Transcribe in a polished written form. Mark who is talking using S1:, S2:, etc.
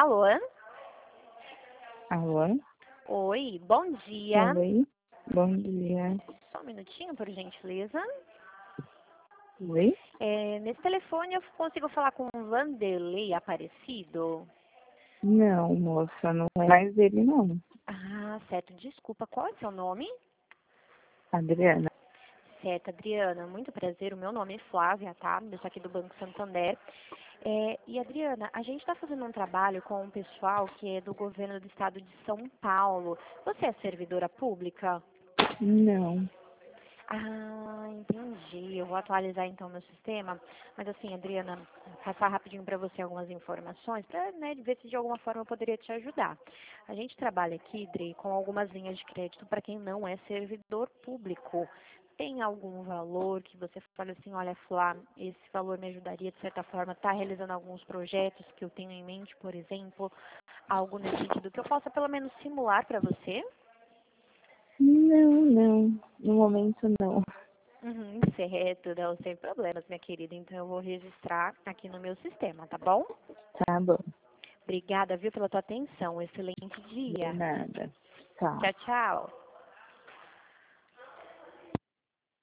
S1: Alô?
S2: Alô?
S1: Oi, bom dia.
S2: Oi? Bom dia.
S1: Só um minutinho, por gentileza.
S2: Oi?
S1: Nesse telefone eu consigo falar com o Vanderlei Aparecido?
S2: Não, moça, não é mais ele, não.
S1: Ah, certo. Desculpa, qual é o seu nome?
S2: Adriana.
S1: Certo, Adriana. Muito prazer. O meu nome é Flávia, tá? Eu sou aqui do Banco Santander. E Adriana, a gente está fazendo um trabalho com um pessoal que é do governo do estado de São Paulo. Você é servidora pública?
S2: Não.
S1: Ah, entendi. Eu vou atualizar então meu sistema. Mas assim, Adriana, passar rapidinho para você algumas informações para, né, ver se de alguma forma eu poderia te ajudar. A gente trabalha aqui, Dri, com algumas linhas de crédito para quem não é servidor público. Tem algum valor que você fala assim, olha, Flá, esse valor me ajudaria de certa forma, está realizando alguns projetos que eu tenho em mente, por exemplo, algo nesse sentido que eu possa pelo menos simular para você?
S2: Não. No momento, não.
S1: Uhum, certo, não, sem problemas, minha querida. Então eu vou registrar aqui no meu sistema, tá bom?
S2: Tá bom.
S1: Obrigada, viu, pela tua atenção. Excelente
S2: De
S1: dia.
S2: nada. Tá.
S1: Tchau, tchau.